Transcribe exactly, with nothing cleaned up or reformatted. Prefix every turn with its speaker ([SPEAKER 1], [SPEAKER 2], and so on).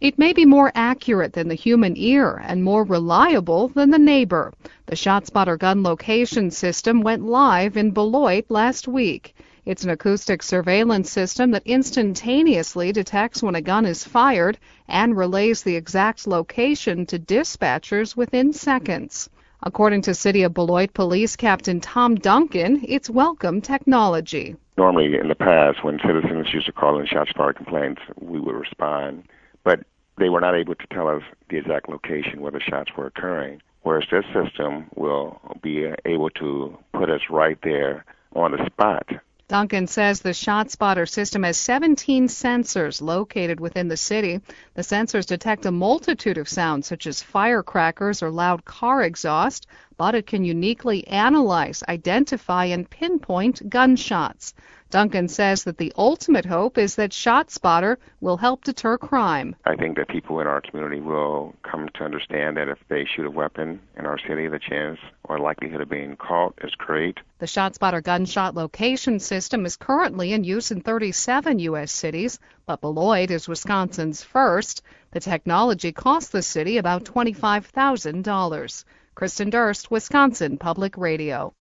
[SPEAKER 1] It may be more accurate than the human ear and more reliable than the neighbor. The ShotSpotter gun location system went live in Beloit last week. It's an acoustic surveillance system that instantaneously detects when a gun is fired and relays the exact location to dispatchers within seconds. According to City of Beloit Police Captain Tom Duncan, it's welcome technology.
[SPEAKER 2] Normally, in the past, when citizens used to call in ShotSpotter complaints, we would respond, but they were not able to tell us the exact location where the shots were occurring, whereas this system will be able to put us right there on the spot.
[SPEAKER 1] Duncan says the ShotSpotter system has seventeen sensors located within the city. The sensors detect a multitude of sounds such as firecrackers or loud car exhaust, but it can uniquely analyze, identify, and pinpoint gunshots. Duncan says that the ultimate hope is that ShotSpotter will help deter crime.
[SPEAKER 2] I think that people in our community will come to understand that if they shoot a weapon in our city, the chance or likelihood of being caught is great.
[SPEAKER 1] The ShotSpotter gunshot location system is currently in use in thirty-seven U S cities, but Beloit is Wisconsin's first. The technology cost the city about twenty-five thousand dollars. Kristen Durst, Wisconsin Public Radio.